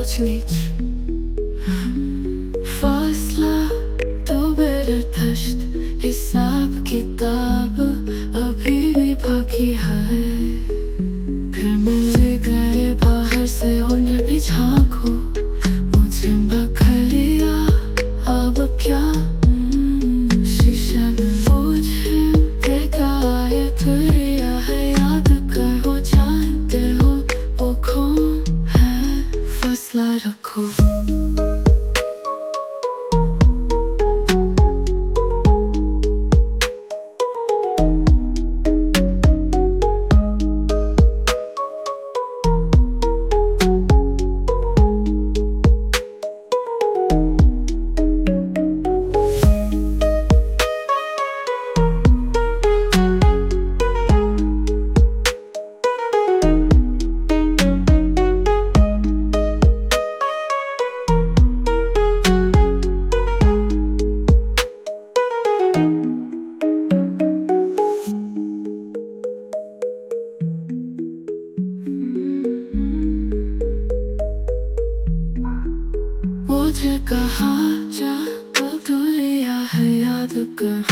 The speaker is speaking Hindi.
ऊंच नीच फासला तो बेरदश्त हिसाब किताब अभी भी बाकी है। फिर मिल गए बाहर से उन्हें भी झांको मुझे बखर लिया अब क्या शीशे में मुझे देखा ये तुरिया है याद कर वो जानते हो वो कौन है फैसला रखो। मुझे कहा जा अब दुनिया है याद कर